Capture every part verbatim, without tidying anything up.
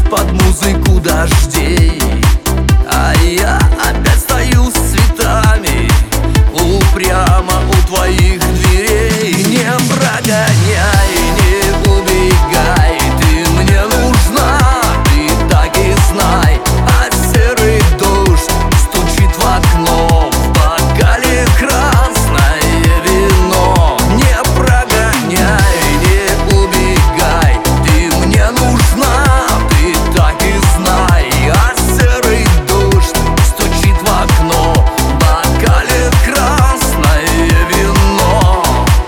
под музыку дождей. А я опять стою с цветами упрямо у твоих дверей. Не прогоняй, не убегай, ты мне нужна, ты так и знай. А серый дождь стучит в окно, в бокале красное вино. Не прогоняй, не убегай, ты мне нужна, ты так и знай. А серый дождь стучит в окно, в бокале красное вино.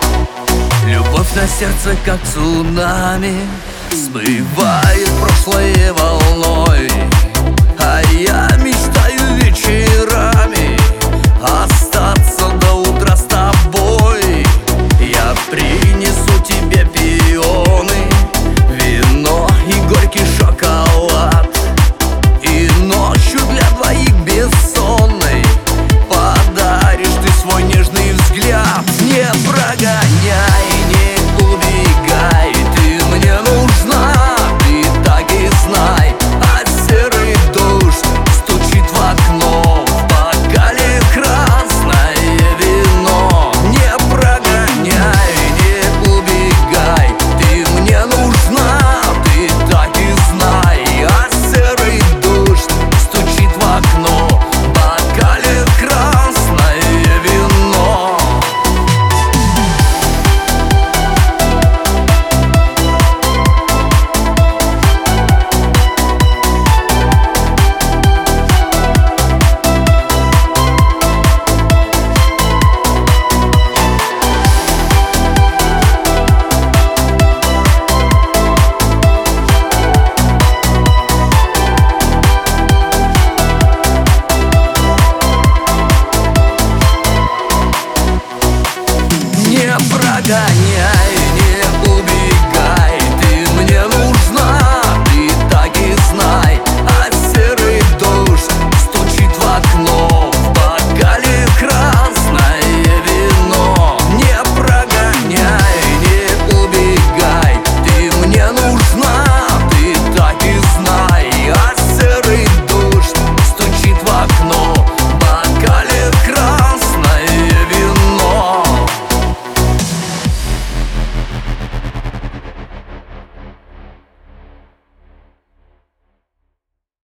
Любовь на сердце, как цунами, смывает прошлое волной. А я мечтаю вечерами остаться до утра с тобой. Я принесу тебе пионы, вино и горький шоколад. И ночью для двоих бессонной подаришь ты свой нежный взгляд. Не прогоняй, не убегай, ты мне нужна, ты так и знай. А серый дождь стучит в окно, в бокале красное вино. Не прогоняй, не убегай, ты мне нужна, ты так и знай. А серый дождь стучит в окно, в бокале красное вино. Не прогоняй.